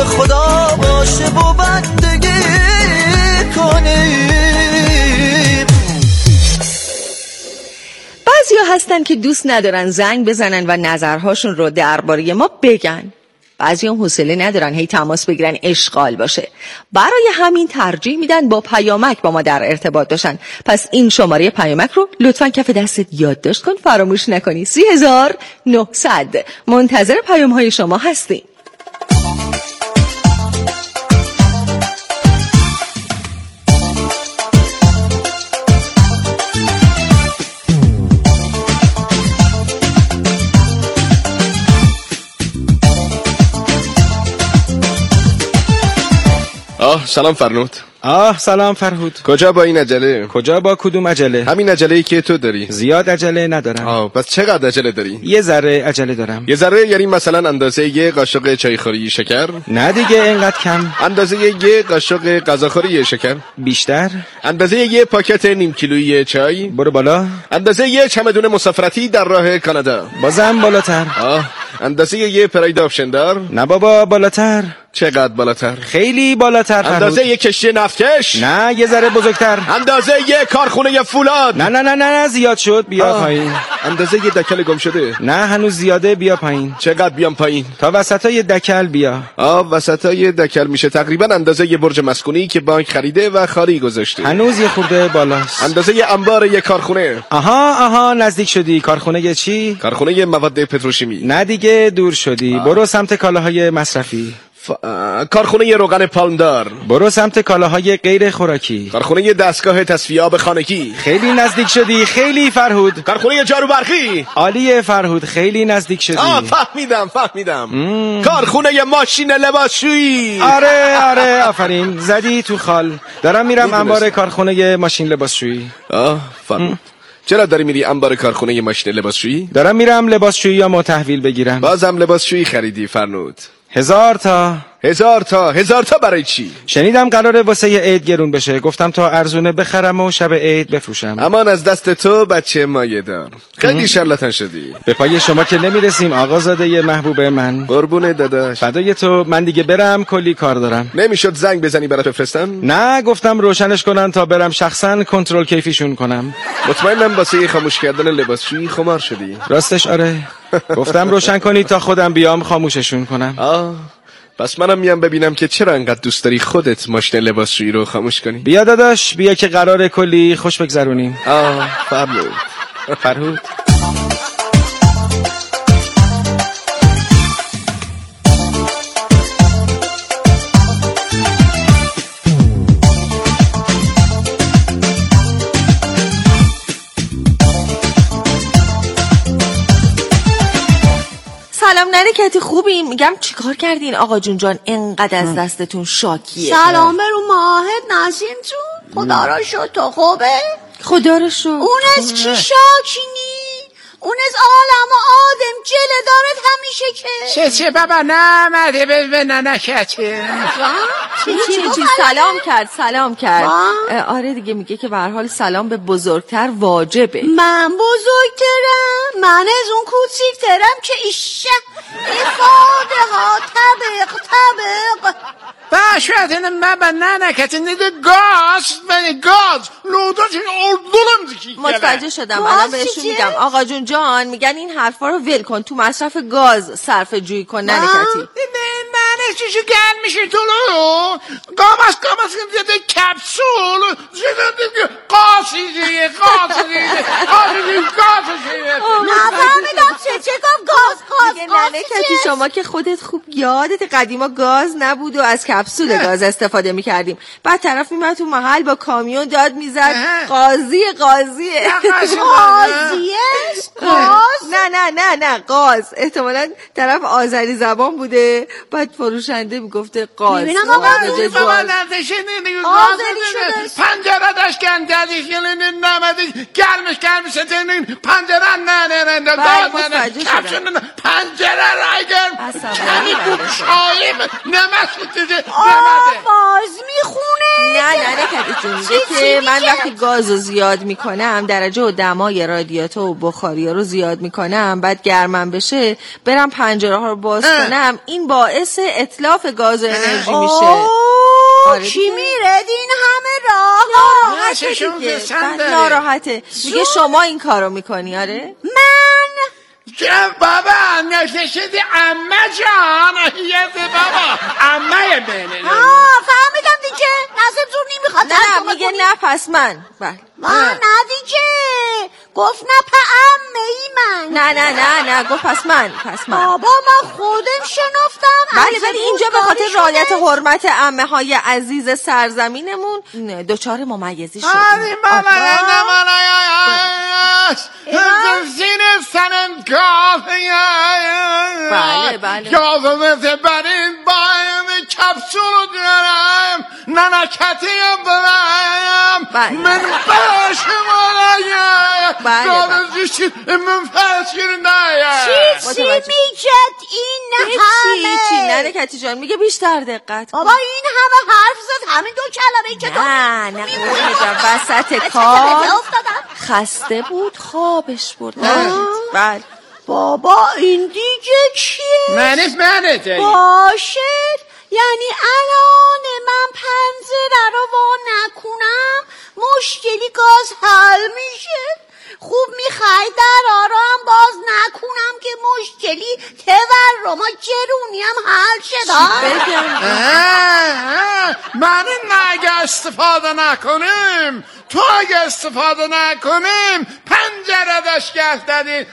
خدا باشه و بندگی کنیم. بعضیا هستن که دوست ندارن زنگ بزنن و نظرهاشون رو درباره ما بگن. بعضی هم حوصله ندارن هی تماس بگیرن اشغال باشه، برای همین ترجیح میدن با پیامک با ما در ارتباط باشن. پس این شماره پیامک رو لطفاً کف دستت یادداشت کن، فراموش نکنی. 3900. منتظر پیام های شما هستیم. سلام فرنود. سلام فرهود. کجا با این عجله؟ کجا با کدوم عجله؟ همین عجله‌ای که تو داری. زیاد عجله ندارم. پس چقدر عجله داری؟ یه ذره عجله دارم. یه ذره یعنی مثلا اندازه یه قاشق چایخوری شکر؟ نه دیگه اینقدر کم. اندازه یه قاشق غذاخوری شکر؟ بیشتر. اندازه یه پاکت نیم کیلویی چای؟ برو بالا. اندازه یه چمدون مسافرتی در راه کانادا؟ بازم بالاتر. اندازه یه پراید آپشندار؟ نه بابا بالاتر. چقدر بالاتر؟ خیلی بالاتر. اندازه یه کشتی نفتکش؟ نه یه ذره بزرگتر. اندازه یه کارخونه فولاد؟ نه زیاد شد، بیا پایین. اندازه یه دکل گم شده؟ نه هنوز زیاده، بیا پایین. چقدر بیام پایین؟ تا وسطای دکل بیا. وسطای دکل میشه تقریبا اندازه یه برج مسکونی که بانک خریده و خالی گذاشته. هنوز یه خورده بالاست. اندازه یه انبار یه کارخونه. آها نزدیک شدی. کارخونه چی؟ کارخونه مواد پتروشیمی. نه دیگه دور شدی. برو سمت کالاهای مصرفی. کارخونه روغن پالمدار. برو سمت کالاهای غیر خوراکی. کارخونه دستگاه تصفیه آب خانگی. خیلی نزدیک شدی. خیلی فرهود. کارخونه جارو برقی. عالیه فرهود، خیلی نزدیک شدی. فهمیدم. کارخونه ماشین لباسشویی. آره آفرین، زدی تو خال. دارم میرم انبار کارخونه ماشین لباسشویی. فرهود چرا داری میری انبار کارخونه ماشین لباسشویی؟ دارم میرم لباسشویی یا تحویل بگیرم. بازم لباسشویی خریدی فرنود؟ 1000 تا. 1000 تا برای چی؟ شنیدم قراره واسه عید گرون بشه، گفتم تا ارزونه بخرم و شب عید بفروشم. امان از دست تو بچه مایه دار، خیلی شرلاتن شدی. به پای شما که نمیرسیم آقازاده محبوب من. قربون داداش. فدای تو. من دیگه برم، کلی کار دارم. نمیشد زنگ بزنی برات بفرستم؟ نه گفتم روشنش کنن تا برم شخصا کنترل کیفیشون کنم. مطمئنم واسه خاموش کردن لباسشویی خمار شدی. راستش آره. گفتم روشن کنی تا خودم بیام خاموششون کنم. پس منم میام ببینم که چرا انقدر دوست داری خودت ماشین لباسشویی رو خاموش کنی. بیا داداش، بیا که قراره کلی خوش بگذرونیم. فرهود. سلام نرکتی، خوبین؟ میگم چیکار کردین آقا جون اینقدر از دستتون شاکیه؟ سلام برو ماهت نسیم جون. خدا را شد تو خوبه؟ خدا را شد. اون از چی شاکینی؟ اون از عالم و آدم جله دارد همیشه که چه بابا نمده به ننکته. چی سلام کرد. آره دیگه، میگه که به هر حال سلام به بزرگتر واجبه. من بزرگترم؟ من از اون کوچیکترم که ایشه افاده ها طبق باشواتن من به ننکته نیده گاز لوداشون اردولم دکی. متوجه شدم، الان بهشون میگم آقا جون میگن این حرفا رو ول کن، تو مصرف گاز صرفه جویی کن ننکتی. من چیشو گرم میشه تو رو قامس دیده کپسول قاسی نفهمیدم چه گفت گاز ننکتی شما که خودت خوب یادت قدیما گاز نبود و از کپسول گاز استفاده میکردیم، بعد طرف میمد تو محل با کامیون داد میزد قاضیه نه قاز. احتمالاً طرف آذری زبان بوده، بعد فروشنده میگفته قاز. میبینم آقا پنجره داشت گندلیش نمدی گرمش پنجره نه پنجره رایگرم کمی تو شایم نمست آواز میخونه نه کتی جون میگه که من وقتی گازو زیاد میکنم، درجه و دمای رادیاتور و بخاری رو زیاد میکنم، بعد گرمم بشه برم پنجره ها رو باز کنم، این باعث اتلاف گاز و انرژی میشه. چی میره این همه راه؟ ناراحته میگه شما این کارو میکنی. آره من بابا نشدی عمه جان، یه بابا عمه بینه. فهمیدم دیگه. نظر زور نمیخواد. نه میگه نه پس من. بله نه دیگه گفت نه عمه ای من. نه گفت پس من. بابا من خودم شنفتم. بله ولی اینجا به خاطر رعایت حرمت عمه های عزیز سرزمینمون دوچار ممیزی شد. بله گازمت برین بایم کپسول دارم ننکتیم برم من باشم آرایم گازشی من فشکر نایم چی میگد این همه؟ چی ننکتی جان میگه بیشتر دقت کن. بابا این همه حرف زد همین دو کلمه که نه وسط کار خسته بود خوابش برد. بله بابا این دیگه چیه؟ منه باشد یعنی الان من پنجره رو وا نکنم مشکلی گاز حل میشه. خوب میخوای در آرام باز نکنم که مشکلی تورم و جرونیم حل شد. من اگه استفاده نکنیم تو اگه استفاده نکنیم پنجره داشت دادین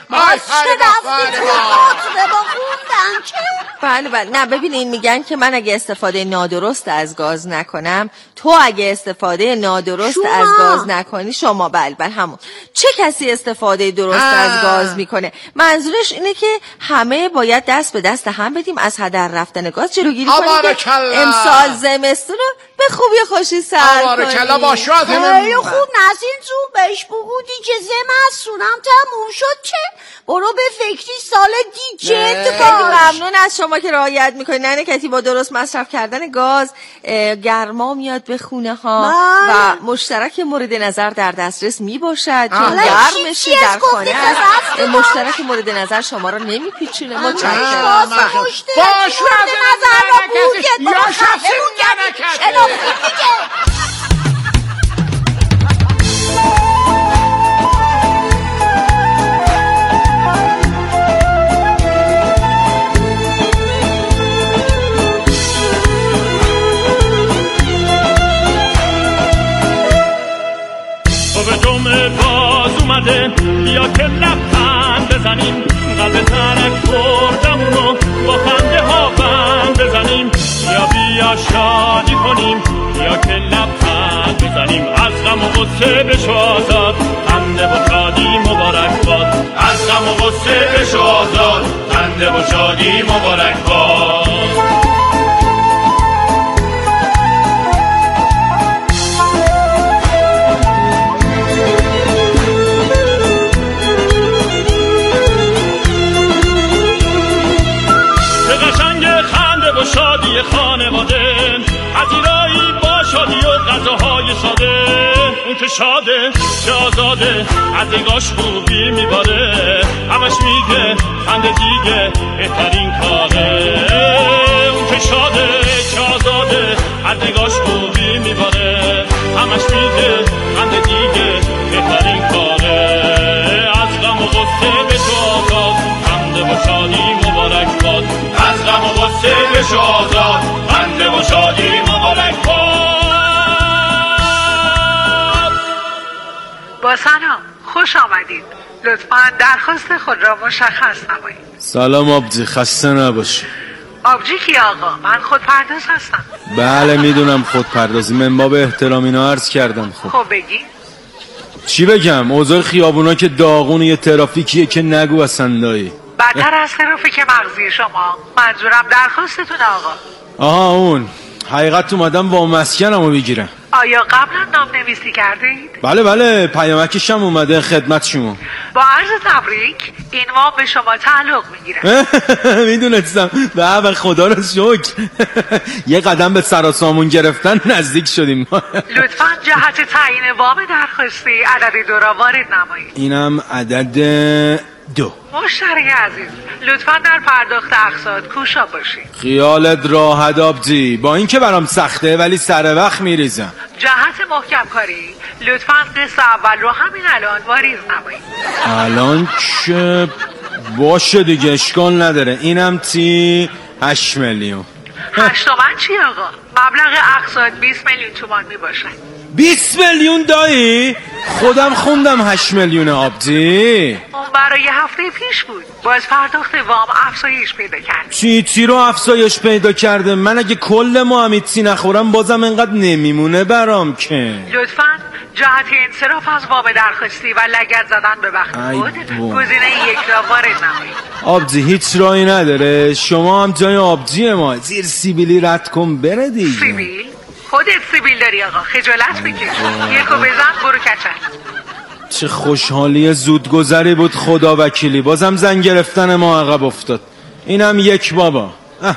بله نه ببینین میگن که من اگه استفاده نادرست از گاز نکنم تو اگه استفاده نادرست از گاز نکنی شما. بله همون. چه کسی استفاده درست از گاز میکنه؟ منظورش اینه که همه باید دست به دست هم بدیم از هدر رفتن گاز جلوگیری کنیم که امسال زمستون رو به خوبی خوشی سر کنیم. خوب نسین جون بهش بگو دیگه زمستونم تموم شد که برو به فکری سال دیگه. خیلی ممنون از شما که رعایت میکنی ننه کتی. با درست مصرف کردن گاز گرما میاد به خونه ها و مشترک مورد نظر در دسترس میباشد چون گرمشه در خانه است. مشترک مورد نظر شما رو نمیپیچونه. متشکرم. باش مورد نظر رو بوگت یا شخصی بیا که لبخند بزنیم قلب ترک بردمونو با خنده ها بند بزنیم. بیا شادی کنیم بیا که لبخند بزنیم از غم و غصه بشو آزاد خنده و شادی مبارک باد. از غم و غصه بشو آزاد خنده و شادی مبارک باد. شادی خانواده پذیرایی با شادی و غذاهای ساده. اون که شاده چه آزاده از نگاش خوبی میباره همش میگه خنده دیگه بهترین کاره. اون که شاده چه آزاده از نگاش خوبی میباره همش میگه خنده دیگه بهترین کاره. از غم و غصه به تو آزاد خنده و شادی مبارک باد. از غم و غصه بشو آزاد خنده و شادی مبارک باد. با سلام خوش آمدید. لطفاً درخواست خود را مشخص نمایید. سلام آبجی خسته نباشی. آبجی کی آقا؟ من خودپرداز هستم. بله میدونم خودپردازی من باب احترام اینا عرض کردم. خب بگی چی بگم؟ اوضاع خیابونا که داغون یه ترافیکیه که نگو اصلا دایی. بدتر از ترافیک مغزی شما. منظورم درخواستتون آقا. آها اون حقیقت اومدم با مسکنمو بگیرم. آیا قبلا نام نویسی کردید؟ بله پیامکشم اومده خدمت شما. با عرض تبریک این وام به شما تعلق میگیره. میدونستم. به خدا رو شکر. یه قدم به سر و سامون گرفتن نزدیک شدیم. لطفاً جهت تعیین وام درخواستی عدد 2 را وارد نمایید. اینم عدد 2. مشتری عزیز لطفاً در پرداخت اقساط کوشا باشید. خیالت راحت آبجی، با اینکه برام سخته ولی سر وقت میریزم. جهت محکم کاری لطفاً قسط اول رو همین الان واریز نمایید. الان که باشه دیگه اشکال نداره. اینم 8 میلیون. 8 تومن چی آقا؟ مبلغ اقساط 20 میلیون تومان می باشد. 20 میلیون دایی؟ خودم خوندم 8 میلیون آبجی. اون برای هفته پیش بود. باز پرداخت وام افزایش پیدا کرد. چی رو افزایش پیدا کرده؟ من اگه کل ماه هیچی نخورم بازم انقدر نمیمونه برام که. لطفاً جهت انصراف از وام درخواستی و لگد زدن به وقت خود گزینه 1 را وارد نمایید. آبجی هیچ راهی نداره؟ شما هم جای آبجی ما زیر سیبیلی رد کن بره دیگه. سیبیل؟ خودت سیبیل داری آقا، خجالت بکش. 1 بزن برو کچل. چه خوشحالی زودگذری بود خدا وکیلی. بازم زن گرفتن ما عقب افتاد. اینم 1 بابا.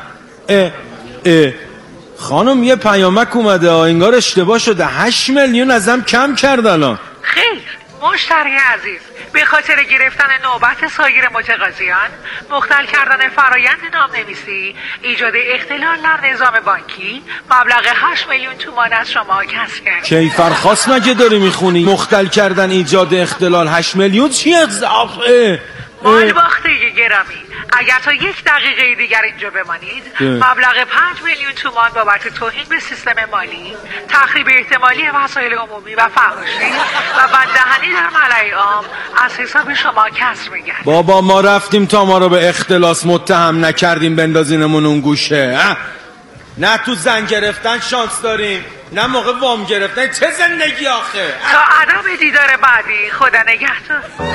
خانم یه پیامک اومده انگار اشتباه شده. 8 میلیون ازم کم کرد الان. خیر مشتری عزیز، به خاطر گرفتن نوبت سایر متقاضیان، مختل کردن فرایند نامنویسی، ایجاد اختلال در نظام بانکی، مبلغ 8 میلیون تومان از شما کسب کرد. کیفرخواست مگه داری میخونی؟ مختل کردن ایجاد اختلال 8 میلیون چیه؟ مال باخته گرامی، اگر تا 1 دقیقه دیگر اینجا بمانید مبلغ 5 میلیون تومان بابت توهین به سیستم مالی، تخریب احتمالی وسایل عمومی و فحاشی و بددهنی در ملأ عام از حساب شما کسر میگن. بابا ما رفتیم تا ما رو به اختلاس متهم نکردیم بندازینمون اون گوشه. نه تو زن گرفتن شانس داریم نه موقع وام گرفتن. چه زندگی آخه. تا عدم دیدار بعدی خدا نگهدار.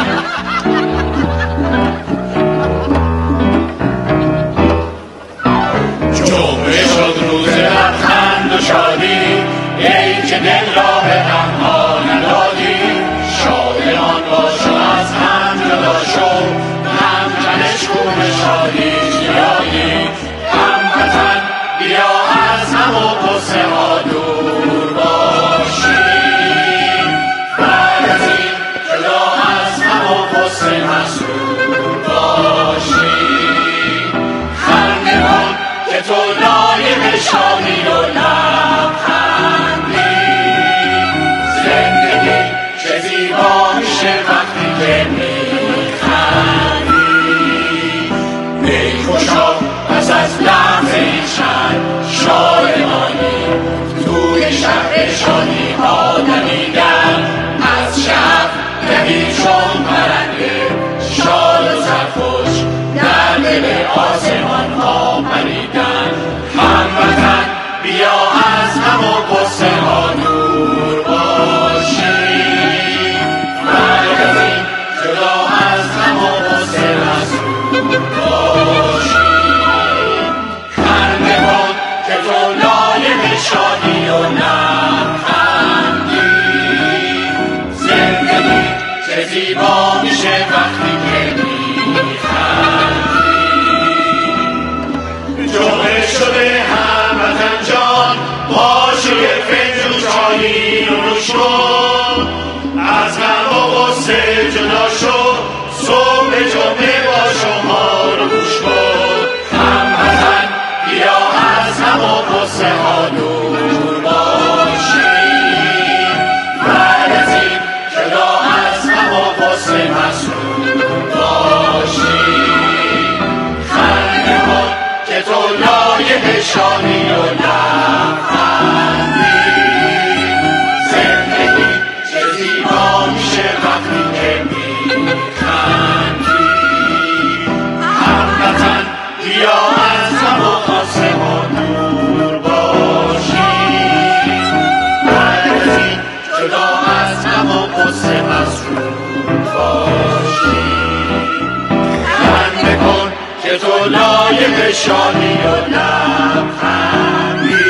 جمعه شد روز لبخند و شادی، ای که دل را به غمها ندادی. شادمان باش و از هم جدا شو، همتنش کو به شادی زیادی. هموطن بیا از هم و غصه ها دور باشیم. بعد از این جدا از هم و غصه مسرور باشیم. خنده کن که تو لایق شادی و لبخندی. زندگی چه زیبا میشه وقتی که میخندی. ای خوشا پس از لحظه این شادمانی، توی شهر شادی ها دمیدن از شب دوید چون پرنده. شاد و سرخوش در دل آسمان ها پریدن. هموطن بیا از هم و غصه ها دور باشیم. مرگ از این جدا از هم و غصه مسرور باشیم. خنده کن که تو لایق شادی و لبخندی. زندگی چه زیبا میشه وقتی که میخندی. جمعه شده هموطن جان، باشه یه فنجون چایی رو نوش کن. از غم و غصه جدا شو، صبح جمعه با شما رو گوش کن. هموطن بیا از غم و غصه ها دور باشیم. بعد از این جدا از غم و غصه مسرور باشیم. خنده کن که تو لایق شادی و لبخندی. زندگی چه زیبا میشه وقتی که میخندی. هموطن بیا از غم و غصه ها دور باشیم. بعد از این جدا از غم و غصه مسرور باشیم. خنده کن که تو لایق شادی و لبخندی.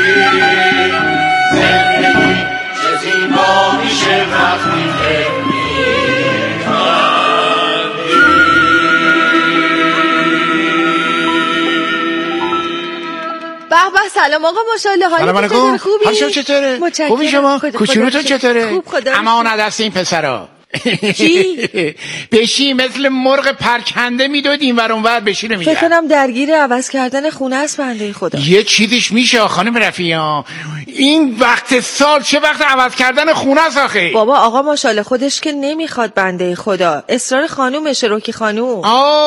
سلام آقا ماشاءالله. حالت چطوره؟ خوبی؟ حالشو چطوره؟ خوبی شما؟ کوچولوتون چطوره؟ خوب خدا. اما اون دست این پسرا چی؟ بشی مثل مرغ پرکنده میدودیم ور اونور بشی نمیگرد. فکر کنم درگیر عوض کردن خونه است بنده خدا. یه چیزیش میشه خانم رفیعی، این وقت سال چه وقت عوض کردن خونه است آخه؟ بابا آقا ماشاءالله خودش که نمیخواد بنده خدا، اصرار خانومشه، روکی خانوم.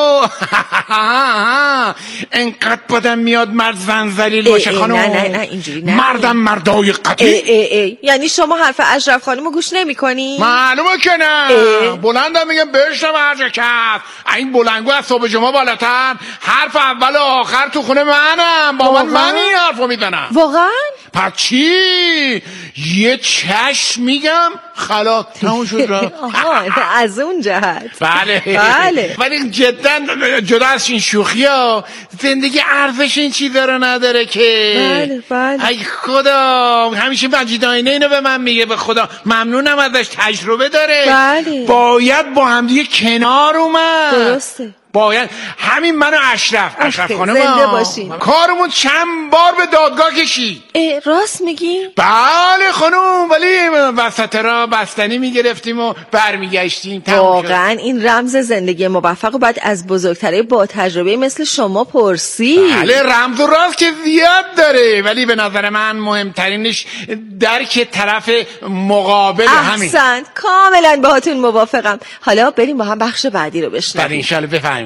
انقدر بدم میاد مرد زن ذلیل باشه خانوم. نه اینجوری نه. مردم مردای قطعی. یعنی شما حرف اشرف خانومو گوش نمیکنی؟ معلومه که نه. بلندم میگم بشنو هر کف. این بلنگو از صبح جمعه بالاتر، حرف اول و آخر تو خونه منم. با من این حرفو میزنم. واقعا؟ پس چی؟ یه چشم میگم خلاص تموم شد را. از اون جهت. بله. ولی جدا جدا از این شوخی ها، زندگی ارزش این چیزا رو نداره که. بله. ای خدا، همیشه مجید آینه اینو به من میگه، به خدا ممنونم ازش، تجربه داره. بله. باید با هم دیگه کنار اومد. درسته. باید همین من و اشرف خانم زنده باشین. کارمون چند بار به دادگاه کشید. راست میگی؟ بله خانم، ولی وسط را بستنی میگرفتیم و برمیگشتیم. واقعا این رمز زندگی موفق و باید از بزرگتره با تجربه مثل شما پرسی. بله رمز و راز که زیاد داره، ولی به نظر من مهمترینش درک طرف مقابل همین. احسنت، کاملا باهاتون موافقم. حالا بریم با هم بخش بعدی رو بشنویم. بله انشالله بفهمیم.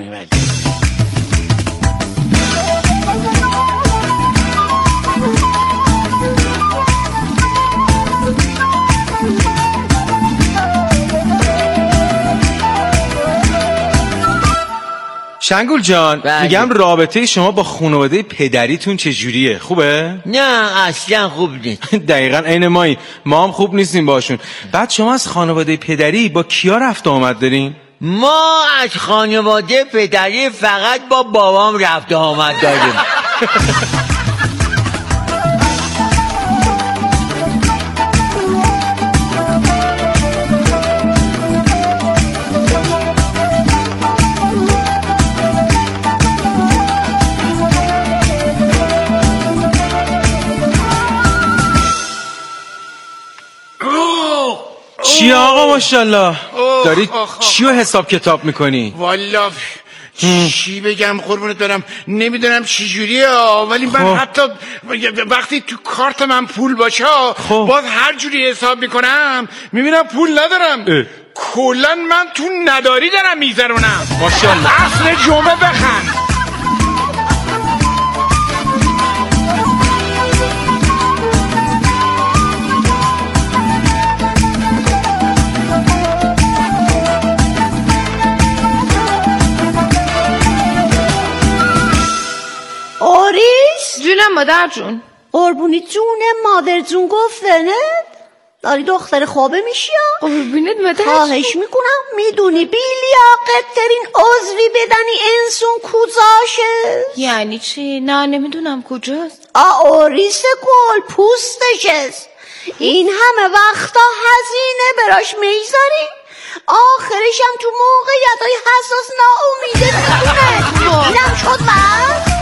شنگول جان، میگم رابطه شما با خانواده پدریتون چجوریه؟ خوبه؟ نه اصلا خوب نیست. دقیقاً عین ما هم خوب نیستیم باشون. بعد شما از خانواده پدری با کیا رفت آمد دارین؟ ما از خانواده پدری فقط با بابام رفت آمد داریم. چی آقا ماشاءالله؟ داری چی رو حساب کتاب میکنی؟ والا چی بگم قربونت برم، نمیدونم چی جوریه، ولی من حتی وقتی تو کارت من پول باشه باز هر جوری حساب میکنم میبینم پول ندارم. کلا من تو نداری دارم میذارونم. ماشاءالله. اصل جمعه بخند. جونم مادر جون. قربونی جون مادر جون گفتنت؟ داری دختر خوابه میشی یا؟ قربونت مادر جون. خواهش میکنم، میدونی بیلیاقت ترین عضوی بدنی انسون کجاشه؟ یعنی چی؟ نه نمیدونم کجاست. آریس گل پوستشست. این همه وقتا هزینه براش میذاری، آخرش هم تو موقعیتای حساس ناامیده میکنه. اینم شد من؟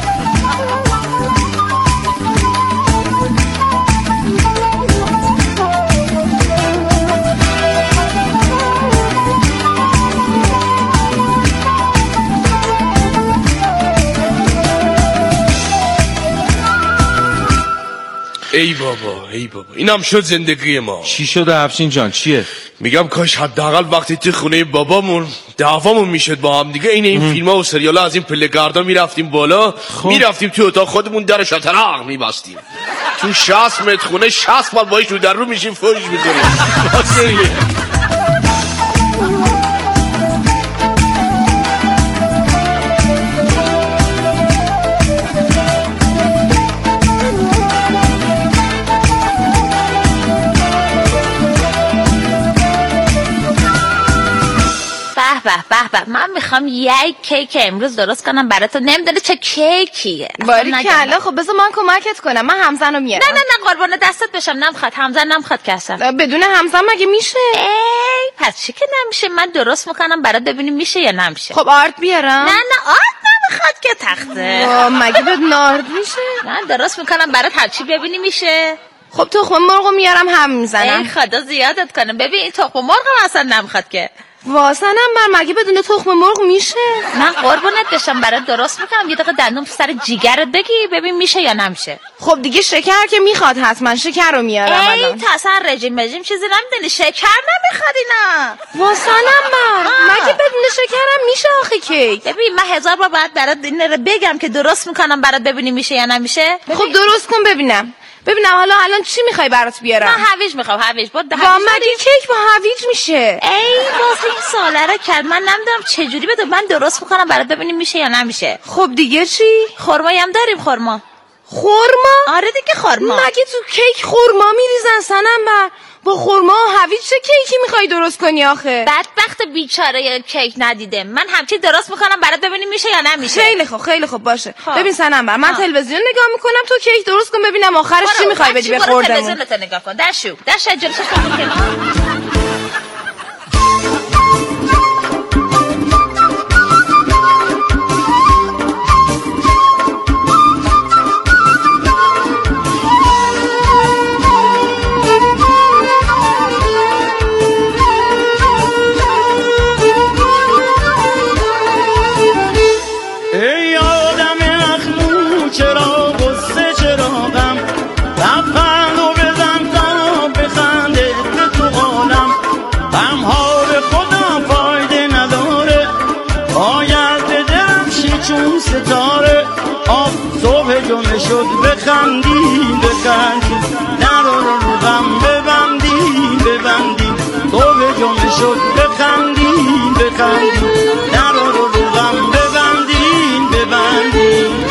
ای بابا اینم شد زندگی ما. چی شده افشین جان؟ چیه؟ میگم کاش حداقل وقتی تو خونه بابامون دعوامون میشد با هم دیگه این فیلم‌ها و سریالا از این پله‌گردا میرفتیم بالا، میرفتیم تو اتاق خودمون در شطرنج میبستیم، تو 60 متر خونه 60 بار باهاش رو در رو میشیم فوش می‌کنیم. به من میخوام یک کیک امروز درست کنم برات. نمیدونه چه کیکیه. باری کلا. خب بذار من کمکت کنم، من همزن رو میارم. نه قربون دستت بشم. نمیخواد همزن، نمیخواد کسم. بدون همزن مگه میشه؟ پس چی که نمیشه؟ من درست میکنم برات ببینیم میشه یا نمیشه. خب آرد بیارم؟ نه آرد نمیخواد که تخته. مگه بهت نارد میشه؟ من درست میکنم برات هرچی ببینی میشه. خب تخم مرغو میارم هم میزنم. ای خدا زیادت کنه. ببین این تخم مرغ اصلا نمیخواد که. واسنم بر مگه بدون تخم مرغ میشه؟ من قربونت بشم برات درست میکنم. یه دقیقه دندون تو سر جیگرت بگی ببین میشه یا نمیشه. خب دیگه شکر که میخواد حتما شکر رو میارم الان. ای تا اصلا رژیم چیزی نمیدونی. شکر نمیخواد اینا. واسنم مگه بدون شکرم میشه آخه کیک؟ ببین من 1000 بار باید برات این رو بگم که درست میکنم برات ببینی میشه یا نمیشه. خب درست کن ببینم حالا الان چی میخوای برات بیارم؟ من هویج میخوام. هویج بود. مگه کیک با هویج میشه؟ ای واسه این سواله رو کرد. من نمیدونم چه جوری بده. من درست میکنم برات ببینیم میشه یا نمیشه. خب دیگه چی؟ خرمایی هم داریم. خرما؟ آره دیگه خرما. مگه تو کیک خرما میریزن صنم بر؟ با خرما و هویج چه کیکی میخوای درست کنی آخه؟ بدبخت بیچاره کیک ندیده. من همچی درست میکنم برات ببینیم میشه یا نمیشه. خیلی خوب باشه. ببین صنم بر من تلویزیون نگاه میکنم تو کیک درست کن ببینم آخرش چی میخوای بدی به خوردمون. تلویزیونت نگاه کن. دش جلوشش بکن کنار. شد بخندیم در رو غم ببندیم صبح جمعه شد بخندیم در رو غم ببندیم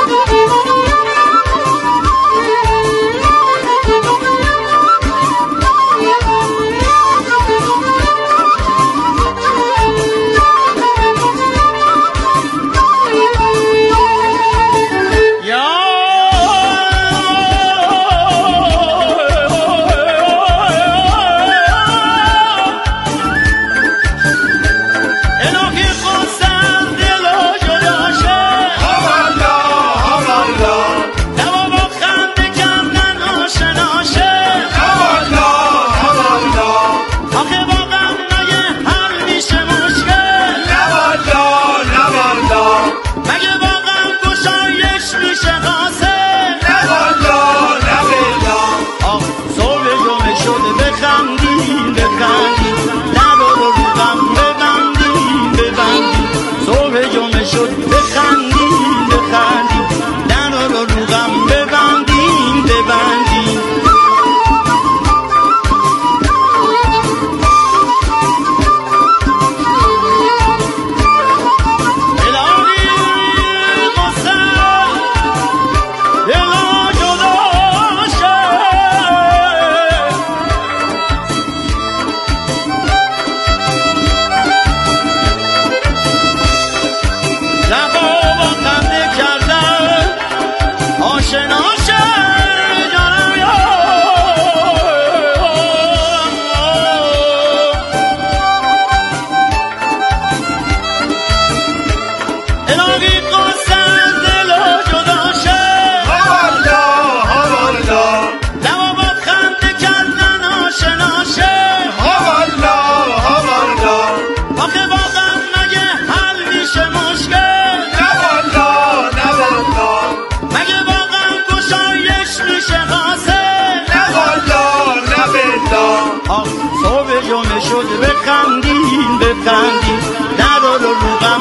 در رو غم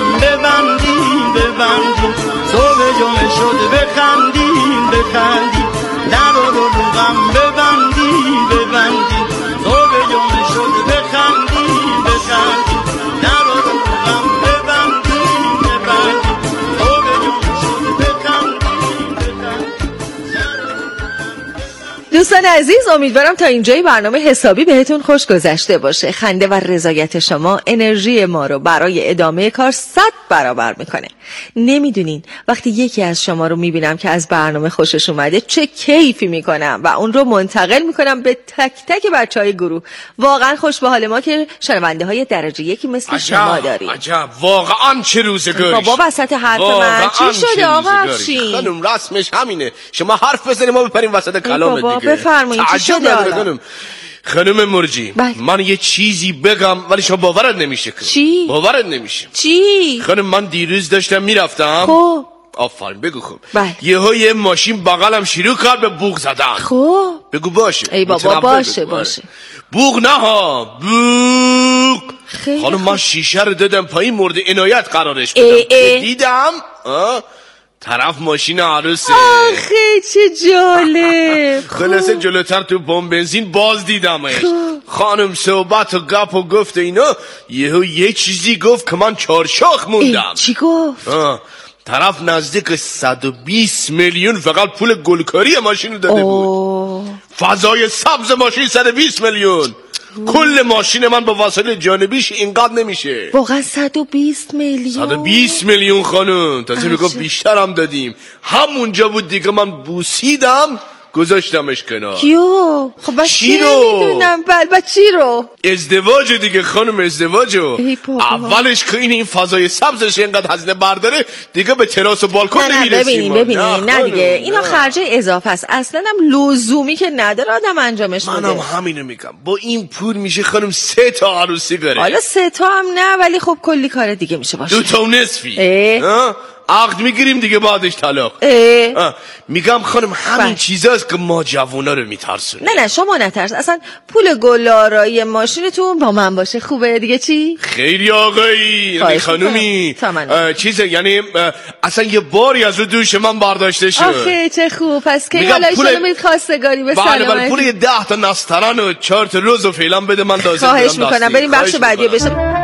ببندیم صبح جمعه شد بخندیم در رو غم ببندیم صبح جمعه شد بخندیم در رو غم ببندیم صبح جمعه شد بخندیم دوستان عزیز، امیدوارم تا اینجای برنامه حسابی بهتون خوش گذشته باشه. خنده و رضایت شما انرژی ما رو برای ادامه کار 100 برابر میکنه. نمیدونین وقتی یکی از شما رو میبینم که از برنامه خوشش اومده چه کیفی میکنم و اون رو منتقل میکنم به تک تک بچهای گروه. واقعا خوش به حال ما که شنونده های درجه یکی مثل شما داریم. عجب، واقعا چه روزگاری. بابا وسط حرف من چی شده آقا افشین؟ خانم رسمش همینه، شما حرف بزنید ما بپریم وسط کلام دیگه. بابا بفرمایید چی شده؟ خانم مرجی من یه چیزی بگم ولی شما باورت نمیشه. چی؟ باورت نمیشه. چی؟ خانم من دیروز داشتم میرفتم. خب آفرین بگو. خب یه ماشین بغلم شروع کرد به بوق زدن. خب بگو باشه. ای بابا باشه. بوق نه ها، بوق. خانم من شیشه رو دادم پایین مورد عنایت قرارش بدم. دیدم طرف ماشین عروسه. آخه چه جالب. خلاصه جلوتر تو بمب بنزین باز دیدمش. خانم صحبت و گپ و گفت اینا یه چیزی گفت که من چارشاخ موندم. چی گفت؟ طرف نزدیک 120 میلیون فقط پول گلکاری ماشین داده بود. فضای سبز ماشین 120 میلیون. کل ماشین من با وسایل جانبیش اینقدر نمیشه. واقعا 120 میلیون. 120 میلیون خانم. تازه میگفت بیشتر هم دادیم. همونجا بود دیگه من بوسیدم گذاشتمش کنار. کیو؟ خب من چی نمیدونم. چی رو؟ ازدواج دیگه خانم، ازدواجو. اولش که این فضای سبزش اینقدر هزینه برداره دیگه به تراس و بالکن نمیرسیم. ببینین نه دیگه اینا خرج اضافه است. اصلا هم لزومی که نداره آدم انجامش بده. منم همینو میگم. با این پول میشه خانم 3 تا عروسی بره. حالا 3 تا هم نه ولی خب کلی کار دیگه میشه باشه. 2 تا و نصفی. عقد میگیریم دیگه بعدش طلاق. میگم خانم همین چیزاست که ما جوونا رو میترسونه. نه شما نترس. اصلا پول گلارایی ماشینتون با من باشه. خوبه دیگه چی؟ خیلی آقایی خانومی چیزه، یعنی اصلا یه باری از رو دوش من برداشته شد. آخه چه خوب. پس که حالا ایشالا میرید خواستگاری به سلامتی. بله پول 10 تا نسترن و 4 تا روز و فعلا بده من لازم. خواهش میکنم بریم بخش بعدی بشه.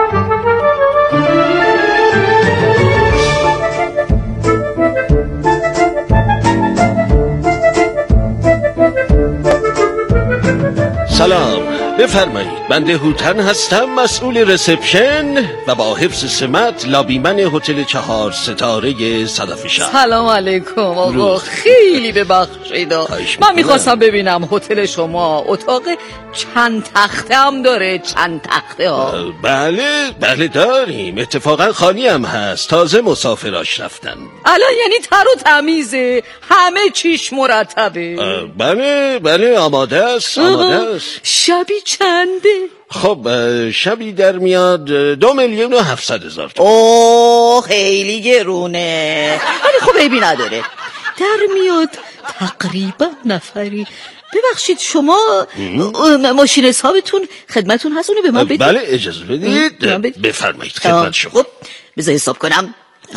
سلام، بفرمایید. بنده هوتن هستم، مسئول رسپشن و با حفظ سمت لابیمن هتل 4 ستاره صدف شهر. سلام علیکم آقا، خیلی ببخشید. من میخواستم ببینم هتل شما اتاق چند تخته هم داره؟ چند تخته ها؟ بله داریم. اتفاقا خالی هم هست، تازه مسافراش رفتن. الان یعنی تر و تمیزه، همه چیش مرتبه؟ بله آماده است. شبی چنده؟ خب شبی در میاد 2,700,000 تومان. اوه خیلی گرونه. ولی خب عیبی نداره، در میاد تقریبا نفری. ببخشید شما ماشین حسابتون خدمتون هست؟ اونو به من بدید. بله اجازه بدید. بفرمایید خدمت شما. خب بذار حساب کنم.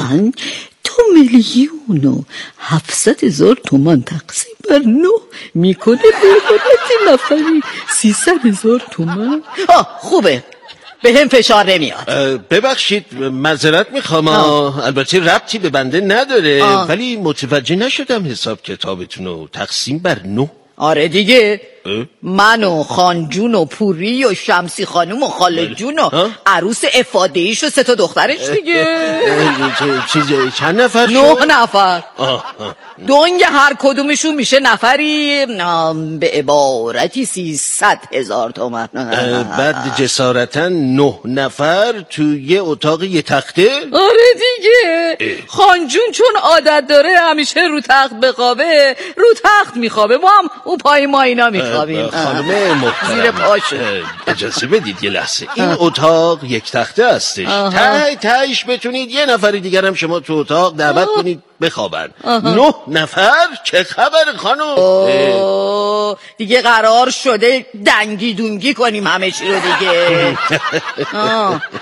2,700,000 تومان تقسیم بر 9 میکنه به حالت نفری 300,000 تومان. خوبه، به هم فشار نمیاد. ببخشید معذرت میخوام، البته ربطی به بنده نداره ولی متوجه نشدم حساب کتابتون رو تقسیم بر 9. آره دیگه، من و خانجون و پوری و شمسی خانوم و خاله جون و عروس افادهیش و 3 تا دخترش دیگه. چند نفر شد؟ 9 نفر. دنگ هر کدومشون میشه نفری به عبارتی 300,000 تومان. بعد جسارتا 9 نفر تو یه اتاق یه تخته؟ آره دیگه. خانجون چون عادت داره همیشه رو تخت بخوابه، رو تخت میخوابه، ما هم اون پای ما اینا میخوابیم. خانم محترم زیر پاشه. اجازه بدید یه لحظه. این اتاق یک تخته هستش. تایش بتونید یه نفر دیگر هم شما تو اتاق دعوت کنید بخوابن. 9 نفر چه خبر خانم؟ دیگه قرار شده دنگی دونگی کنیم همه چی رو دیگه.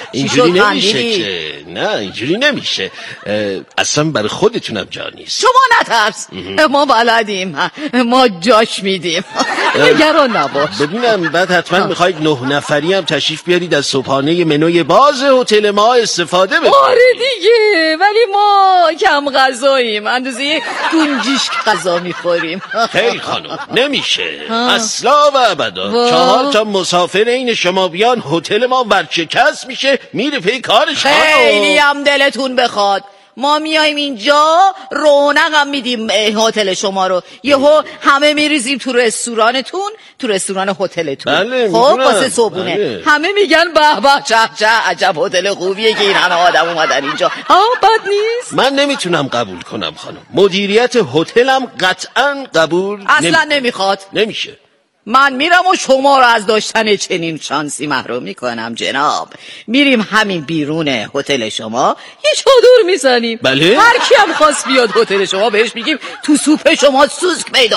اینجوری نمیشه که. نه اینجوری نمیشه. اصلا برای خودتونم جا نیست. شما نترس، ما بلدیم، ما جاش میدیم. نگران نباش. ببینم بعد حتما میخواید 9 نفری هم تشریف بیارید از صبحانه منوی باز هتل ما استفاده بکنید. آره دیگه، ولی ما کم غذاییم، اندازه گنجیش غذا میخوریم. خیلی خانم نمیشه اصلا و ابدا. 4 تا مسافر این شما بیان هتل ما ورشکست میشه، میره پی کارش. خیلی هم دلتون بخواد ما میایم اینجا رونق هم میدیم هتل شما رو، یهو همه میریزیم تو رستورانتون، تو رستوران هتلتون. بله خب واسه صبحونه. بله. همه میگن به به چه عجب هتل خوبیه که این همه آدم اومدن اینجا. بد نیست. من نمیتونم قبول کنم خانم. مدیریت هتلم قطعا قبول اصلا نمیخواد. نمیشه. من میرم و شما رو از داشتن چنین شانسی محروم میکنم جناب. میریم همین بیرون هتل شما یه چادر میزنیم. بله. هر کی هم خواست بیاد هتل شما بهش میگیم تو سوپ شما سوسک پیدا